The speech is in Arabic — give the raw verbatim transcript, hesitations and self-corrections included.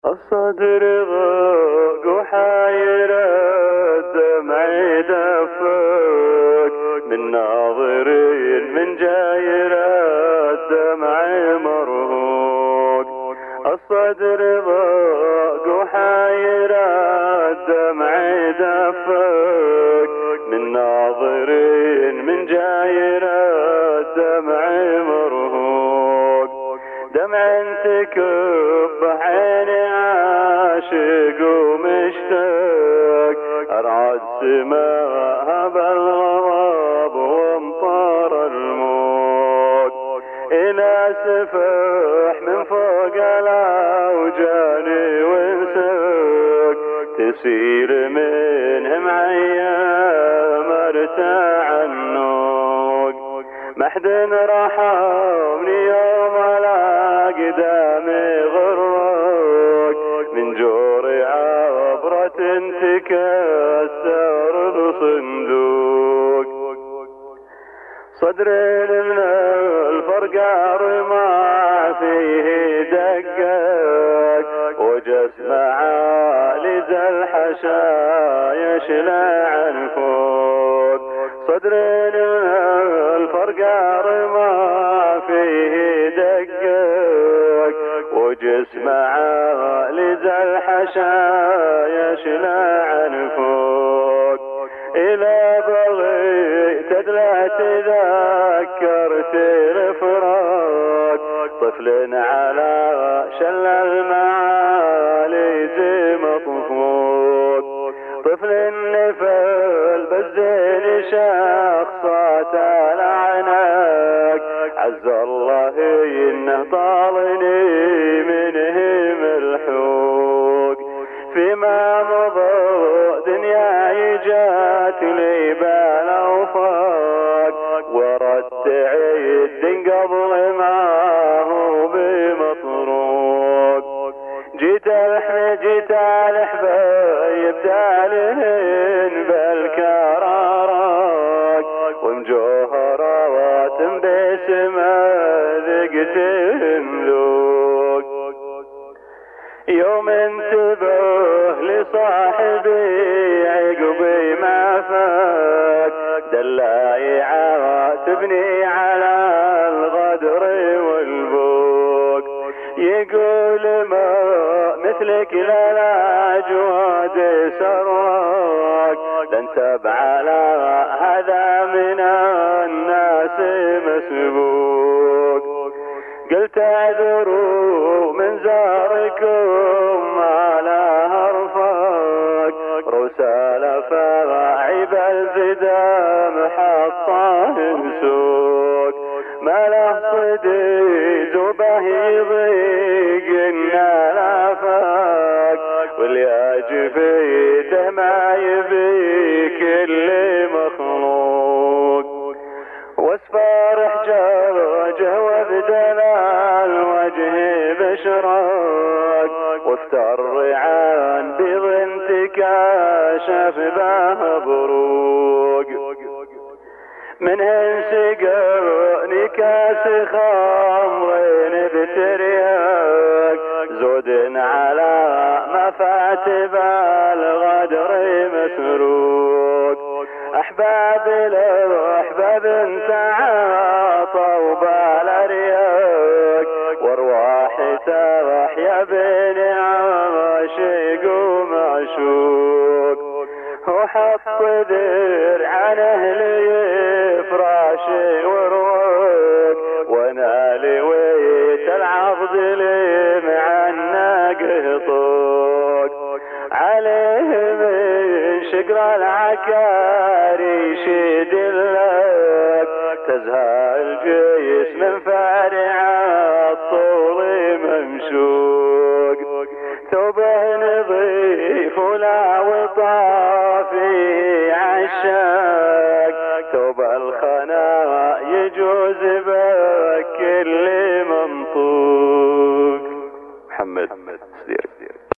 الصدر ضاق وحاير الدمع يدفق من ناظرين من جاير الدمع مرهوق. الصدر ضاق وحاير الدمع يدفق من ناظرين من جاير الدمع مرهوق. دمع تكب عيني عاشق ومشتاق أرعد سماها بالغضب وامطار الموج. إلى سفح من فوق الأوجان وانساق تسير منهم أيام ارتاع النوق. ما حد رحمني يوم قدامي غرق من جوري عبرة تكسر الصندوق. صدري من الفرقار ما فيه دقق وجسم عالي ذا الحشايش عن فوق. صدري من الفرقار ما فيه دقق وجسم عالي ذا الحشايش عن فوق. إلى بغيت لا تذكرت الفراق طفل على شل المعالي زي مطفوق. طفل نفل بالزين شخصات العناق عز الله إنه طالني منهم الحوق. فيما مضى دنياي جات لي بالأوفاق وردت عد قبل ما هو بمطروق. جيت الحين جيت الحبايب دالهن بالكرارات ومجوهرات باسم ذقتهم ذوق. يوم انتبه لصاحبي عقبي ما فات دلاي عاتبني على الغدر والبوق. يقول ما مثلك لا الأجواد سراك لانتب على هذا من الناس مسبوق. قلت اعذروا من زاركم ما لها رفاق رسالة فراعب الزدام حطاه سوق. ما له صديد وبهيضيق إنا الآفاق واللي فيته ما يبي كل مخلوق. واسفار حجاجه وابدل الوجه بشراق وافتر عن بيض تكاشف به بروق. منهن سقاني كاس خمرين بترياق زود على مفاتب الغدر مسروق. أحباب الأحباب تعاطوا بالأرياق وارواح تحيا بين عاشق ومعشوق. وحط ذر عن أهلي فراشي ورواق وانا لويت العض لي مع الناقه طوق. عليه من شقر العكاري شدلك تزهى الجيس من فارع الطول ممشوق. ثوبه نظيف ولا وطافي